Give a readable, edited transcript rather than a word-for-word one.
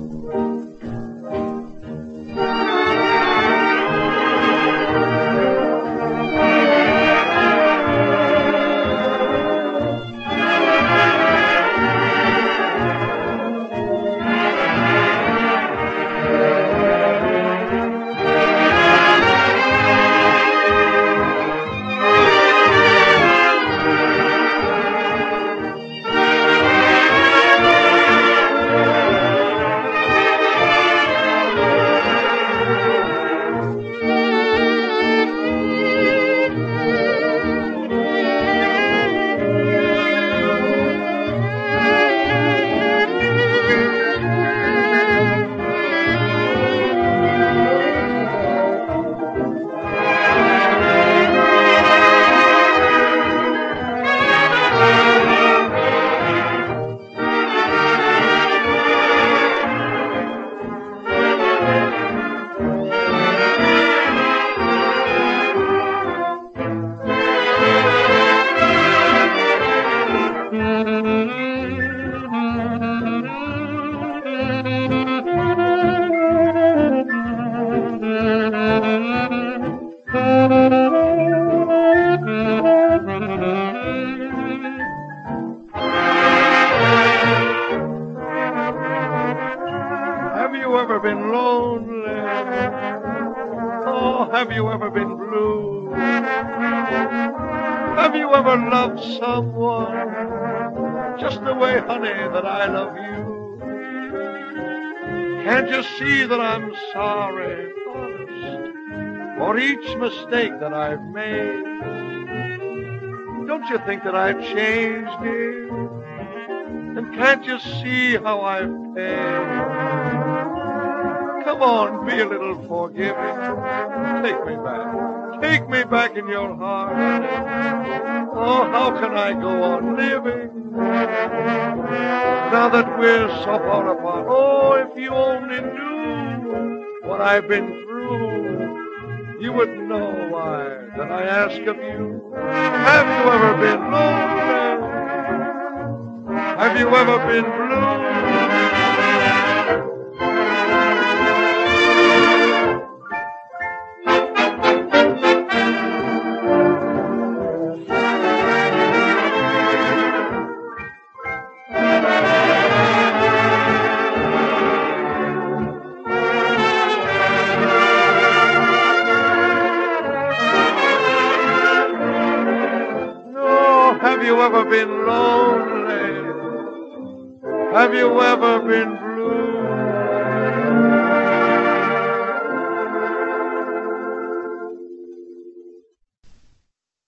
Have you ever been lonely? Oh, have you ever been blue? Have you ever loved someone just the way, honey, that I love you? Can't you see that I'm sorry, honest, for each mistake that I've made? Don't you think that I've changed, dear? And can't you see how I've paid? Come on, be a little forgiving. Take me back. Take me back in your heart. Oh, how can I go on living now that we're so far apart? Oh, if you only knew what I've been through, you would know why that I ask of you. Have you ever been lonely? Have you ever been blue? Have you ever been lonely? Have you ever been blue?